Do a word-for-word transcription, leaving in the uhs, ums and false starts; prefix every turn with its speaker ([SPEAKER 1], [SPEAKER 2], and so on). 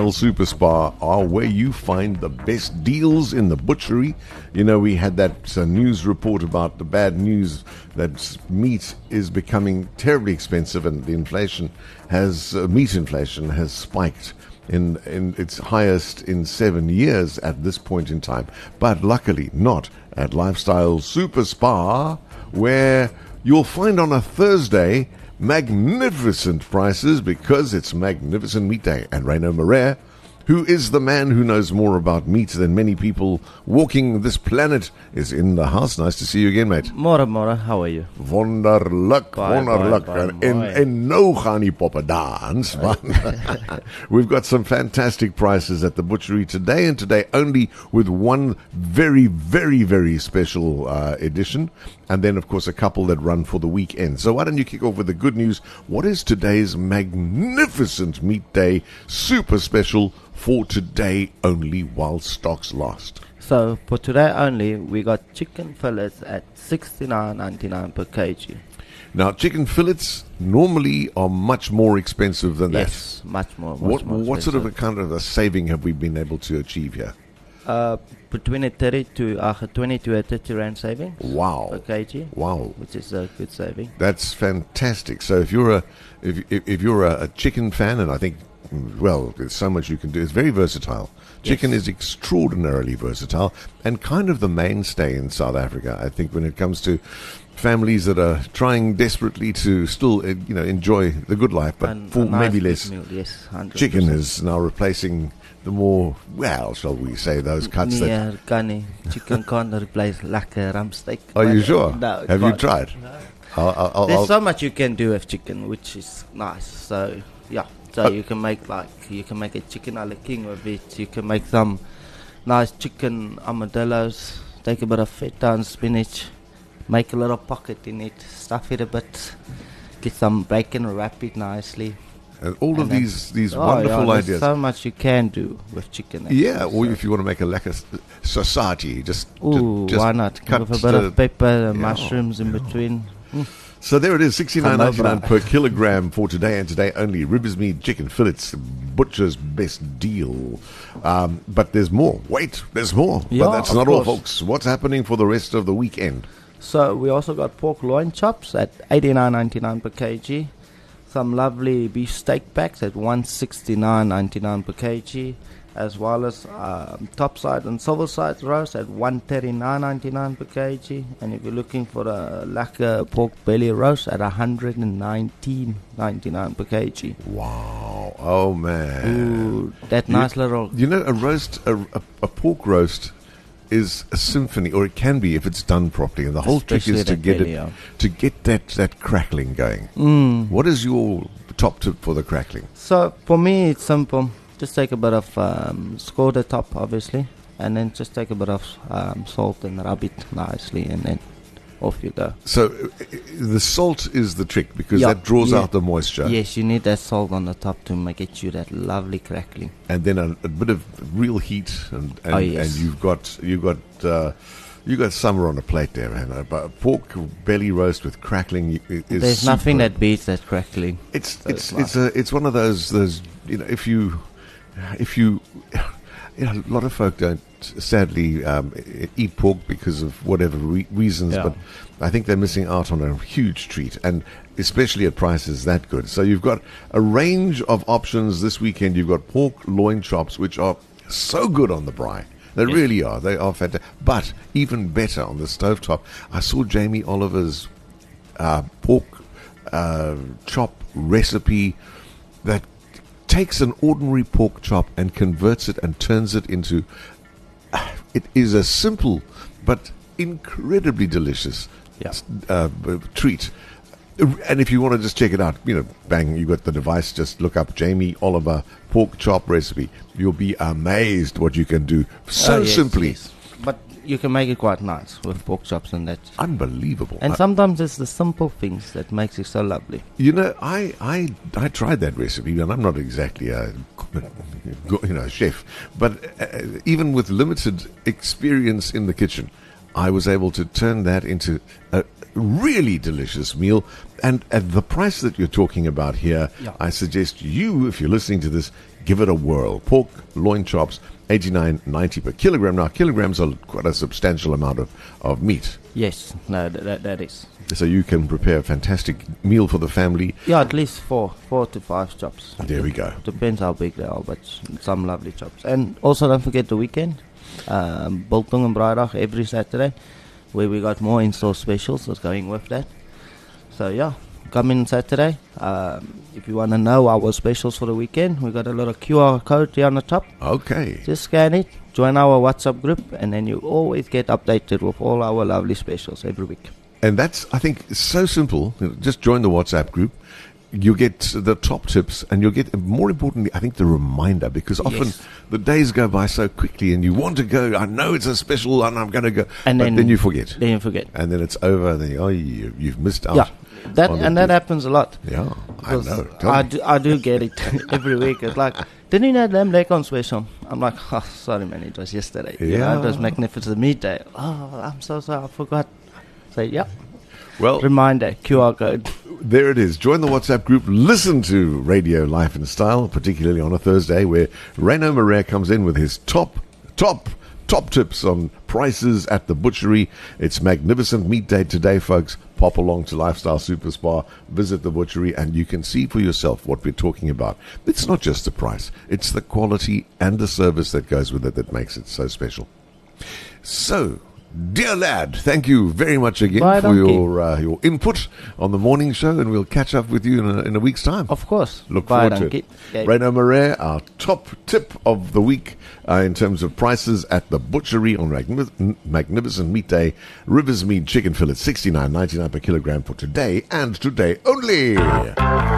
[SPEAKER 1] Lifestyle Super Spa are where you find the best deals in the butchery. You know, we had that uh, news report about the bad news that meat is becoming terribly expensive, and the inflation has, uh, meat inflation has spiked in, in its highest in seven years at this point in time. But luckily not at Lifestyle Super Spa, where you'll find on a Thursday magnificent prices because it's Magnificent Meat Day. And Reino Marais, who is the man who knows more about meat than many people walking this planet, is in the house. Nice to see you again, mate.
[SPEAKER 2] Mora, Mora, how are you?
[SPEAKER 1] Wonderlik, wonderlik. En, en nou gaan die poppe dans. We've got some fantastic prices at the butchery today, and today only with one very, very, very special uh, edition. And then, of course, a couple that run for the weekend. So why don't you kick off with the good news? What is today's Magnificent Meat Day super special for today only while stocks last?
[SPEAKER 2] So, for today only, we got chicken fillets at sixty-nine ninety-nine per kg.
[SPEAKER 1] Now, chicken fillets normally are much more expensive than that.
[SPEAKER 2] Yes, much more. Much
[SPEAKER 1] what
[SPEAKER 2] more
[SPEAKER 1] what sort of a kind of a saving have we been able to achieve here?
[SPEAKER 2] Uh, between a thirty to uh, twenty to a thirty rand saving.
[SPEAKER 1] Wow.
[SPEAKER 2] Per kg.
[SPEAKER 1] Wow.
[SPEAKER 2] Which is a good saving.
[SPEAKER 1] That's fantastic. So if you're a if if, if you're a, a chicken fan, and I think, well, there's so much you can do. It's very versatile. Chicken yes. is extraordinarily versatile and kind of the mainstay in South Africa, I think, when it comes to families that are trying desperately to still, uh, you know, enjoy the good life, but
[SPEAKER 2] and
[SPEAKER 1] for
[SPEAKER 2] nice
[SPEAKER 1] maybe less.
[SPEAKER 2] Meal, yes,
[SPEAKER 1] chicken is now replacing the more, well, shall we say, those cuts
[SPEAKER 2] yeah,
[SPEAKER 1] that...
[SPEAKER 2] Gunny. Chicken can't replace lekker ram steak.
[SPEAKER 1] Are you sure?
[SPEAKER 2] No,
[SPEAKER 1] have you tried?
[SPEAKER 2] No.
[SPEAKER 1] I'll, I'll, I'll,
[SPEAKER 2] There's
[SPEAKER 1] I'll
[SPEAKER 2] so much you can do with chicken, which is nice. So, yeah. So uh, you can make like, you can make a chicken a la king with it. You can make some nice chicken armadillos. Take a bit of feta and spinach. Make a little pocket in it. Stuff it a bit. Get some bacon, wrap it nicely.
[SPEAKER 1] And all
[SPEAKER 2] and
[SPEAKER 1] of these these
[SPEAKER 2] oh
[SPEAKER 1] wonderful
[SPEAKER 2] yeah,
[SPEAKER 1] ideas.
[SPEAKER 2] So much you can do with chicken.
[SPEAKER 1] Yeah, or
[SPEAKER 2] so.
[SPEAKER 1] if you want to make a lekker society, just
[SPEAKER 2] Ooh,
[SPEAKER 1] just
[SPEAKER 2] why not?
[SPEAKER 1] Cut
[SPEAKER 2] with a bit of pepper and
[SPEAKER 1] yeah,
[SPEAKER 2] mushrooms in
[SPEAKER 1] yeah.
[SPEAKER 2] between. Mm.
[SPEAKER 1] So there it is, sixty-nine ninety-nine per kilogram for today, and today only ribs meat, chicken fillets, butcher's best deal. Um, but there's more. Wait, there's more.
[SPEAKER 2] Yeah,
[SPEAKER 1] but that's
[SPEAKER 2] of
[SPEAKER 1] not
[SPEAKER 2] course.
[SPEAKER 1] all, folks. What's happening for the rest of the weekend?
[SPEAKER 2] So we also got pork loin chops at eighty-nine ninety-nine per kg. Some lovely beef steak packs at one sixty-nine ninety-nine per kg, as well as um, topside and silver side roast at one thirty-nine ninety-nine per kg. And if you're looking for a lekker pork belly roast at one nineteen ninety-nine per kg.
[SPEAKER 1] Wow! Oh man!
[SPEAKER 2] Ooh, that
[SPEAKER 1] you,
[SPEAKER 2] nice little.
[SPEAKER 1] You know, a roast, a, a, a pork roast is a symphony, or it can be if it's done properly. And the whole trick is to get
[SPEAKER 2] belly,
[SPEAKER 1] it,
[SPEAKER 2] yeah.
[SPEAKER 1] to get that, that crackling going.
[SPEAKER 2] Mm.
[SPEAKER 1] What is your top tip for the crackling?
[SPEAKER 2] So for me, it's simple. Just take a bit of um, score the top, obviously, and then just take a bit of um, salt and rub it nicely, and then off you go.
[SPEAKER 1] So uh, the salt is the trick because
[SPEAKER 2] yeah,
[SPEAKER 1] that draws
[SPEAKER 2] yeah.
[SPEAKER 1] out the moisture.
[SPEAKER 2] Yes, you need that salt on the top to make it you that lovely crackling.
[SPEAKER 1] And then a, a bit of real heat, and and,
[SPEAKER 2] oh, yes.
[SPEAKER 1] and you've got you've got uh, you got summer on a plate there, man. But pork belly roast with crackling is
[SPEAKER 2] There's
[SPEAKER 1] super.
[SPEAKER 2] nothing that beats that crackling.
[SPEAKER 1] It's
[SPEAKER 2] so
[SPEAKER 1] it's
[SPEAKER 2] it's,
[SPEAKER 1] it's a it's one of those those you know if you if you you know a lot of folk don't sadly um, eat pork because of whatever re- reasons,
[SPEAKER 2] yeah.
[SPEAKER 1] but I think they're missing out on a huge treat, and especially at prices that good. So you've got a range of options this weekend. You've got pork loin chops, which are so good on the braai. They
[SPEAKER 2] yes.
[SPEAKER 1] really are. They are fantastic. But even better on the stovetop. I saw Jamie Oliver's uh, pork uh, chop recipe that takes an ordinary pork chop and converts it and turns it into... Uh, it is a simple but incredibly delicious
[SPEAKER 2] yeah.
[SPEAKER 1] uh, treat. And if you want to just check it out, you know, bang, you got the device, just look up Jamie Oliver pork chop recipe. You'll be amazed what you can do so
[SPEAKER 2] oh, yes,
[SPEAKER 1] simply.
[SPEAKER 2] Yes. But you can make it quite nice with pork chops and that.
[SPEAKER 1] Unbelievable.
[SPEAKER 2] And
[SPEAKER 1] I,
[SPEAKER 2] sometimes it's the simple things that makes it so lovely.
[SPEAKER 1] You know, I, I, I tried that recipe, and I'm not exactly a you know chef, but uh, even with limited experience in the kitchen, I was able to turn that into a really delicious meal. And at the price that you're talking about here,
[SPEAKER 2] Yeah.
[SPEAKER 1] I suggest you, if you're listening to this, give it a whirl. Pork loin chops, eighty-nine ninety per kilogram. Now, kilograms are quite a substantial amount of, of meat.
[SPEAKER 2] Yes, no, that, that, that is.
[SPEAKER 1] So you can prepare a fantastic meal for the family.
[SPEAKER 2] Yeah, at least four, four to five chops.
[SPEAKER 1] There we go.
[SPEAKER 2] Depends how big they are, but some lovely chops. And also don't forget the weekend, um, Biltong and Vrydag every Saturday, where we got more in-store specials that's going with that. So yeah, come in Saturday. Um, if you want to know our specials for the weekend, we got a little Q R code here on the top.
[SPEAKER 1] Okay.
[SPEAKER 2] Just scan it, join our WhatsApp group, and then you always get updated with all our lovely specials every week.
[SPEAKER 1] And that's, I think, so simple. Just join the WhatsApp group. You get the top tips, and you'll get, more importantly, I think, the reminder, because often
[SPEAKER 2] Yes.
[SPEAKER 1] the days go by so quickly, and you want to go. I know it's a special, and I'm going to go,
[SPEAKER 2] And
[SPEAKER 1] but
[SPEAKER 2] then-
[SPEAKER 1] then you forget,
[SPEAKER 2] Then you forget.
[SPEAKER 1] and then it's over. And then you, oh, you, you've missed out.
[SPEAKER 2] Yeah, that
[SPEAKER 1] on the
[SPEAKER 2] and that
[SPEAKER 1] deal.
[SPEAKER 2] happens a lot.
[SPEAKER 1] Yeah, I
[SPEAKER 2] Because
[SPEAKER 1] know. Tell
[SPEAKER 2] I
[SPEAKER 1] me.
[SPEAKER 2] do, I do get it every week. It's like, didn't you know lamb leg on special? I'm like, oh, sorry man, it was yesterday. You know, it was
[SPEAKER 1] Yeah.
[SPEAKER 2] magnificent meat day. Oh, I'm so sorry, I forgot. So yeah,
[SPEAKER 1] Well,
[SPEAKER 2] reminder, Q R code.
[SPEAKER 1] there it is. Join the WhatsApp group. Listen to Radio Life and Style, particularly on a Thursday, where Reno Marais comes in with his top, top, top tips on prices at the butchery. It's magnificent meat day today, folks. Pop along to Lifestyle Super Spa, visit the butchery, and you can see for yourself what we're talking about. It's not just the price. It's the quality and the service that goes with it that makes it so special. So, dear lad, thank you very much again
[SPEAKER 2] Bye,
[SPEAKER 1] for
[SPEAKER 2] donkey.
[SPEAKER 1] your uh, your input on the morning show, and we'll catch up with you in a, in a week's time.
[SPEAKER 2] Of course.
[SPEAKER 1] Look
[SPEAKER 2] Bye,
[SPEAKER 1] forward to
[SPEAKER 2] donkey.
[SPEAKER 1] it.
[SPEAKER 2] Yeah.
[SPEAKER 1] Reno Marais, our top tip of the week uh, in terms of prices at the butchery on Magnific- Magnificent Meat Day. Rivers Meat Chicken Fillet, sixty-nine ninety-nine per kilogram for today, and today only.